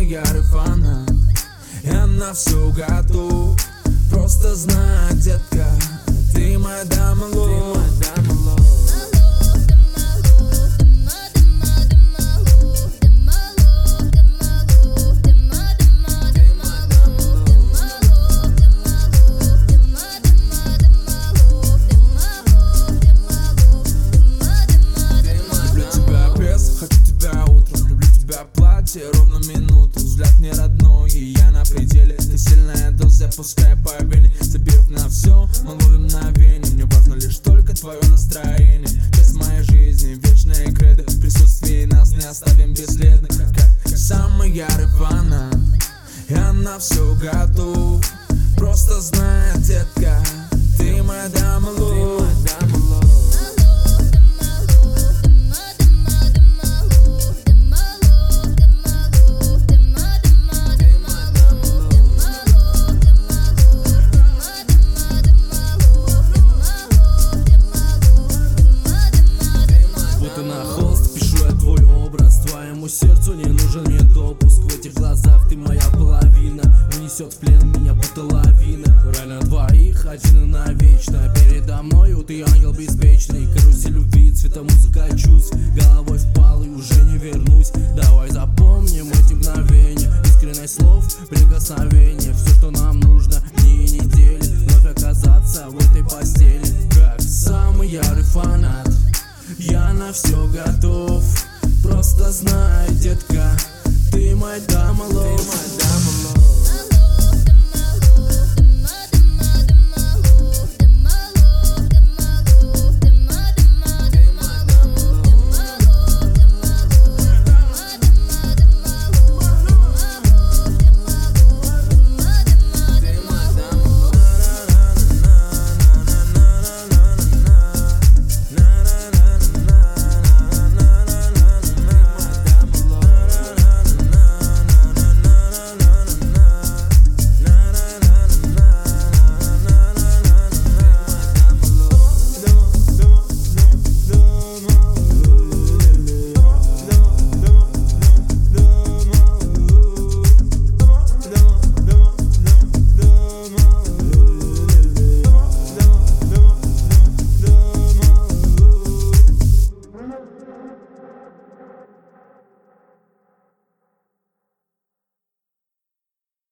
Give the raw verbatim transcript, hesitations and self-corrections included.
ярый фанат, я на все готов. Просто знай, детка, ты моя дама лов. Ровно минуту, взгляд не родной, и я на пределе. Ты сильная доза, пускай по вене. Забив на все, мы ловим мгновение. Мне важно лишь только твое настроение. Часть моей жизни, вечная кредо. В присутствии нас не оставим бесследно. Как самый ярый фанат, я на все готов. Просто знай, детка, ты моя дама лов. Сердцу не нужен мне допуск. В этих глазах ты моя половина. Унесет в плен меня будто лавина. Рай на двоих, один и навечно. Передо мною ты ангел беспечный. Карусель любви, цвета музыка чувств. Головой впал и уже не вернусь. Давай запомним эти мгновения. Искренность слов, прикосновения. Все, что нам нужно, дни и недели. Вновь оказаться в этой постели. Как самый ярый фанат, я на все готов. Просто знай, детка, ты моя дама лов.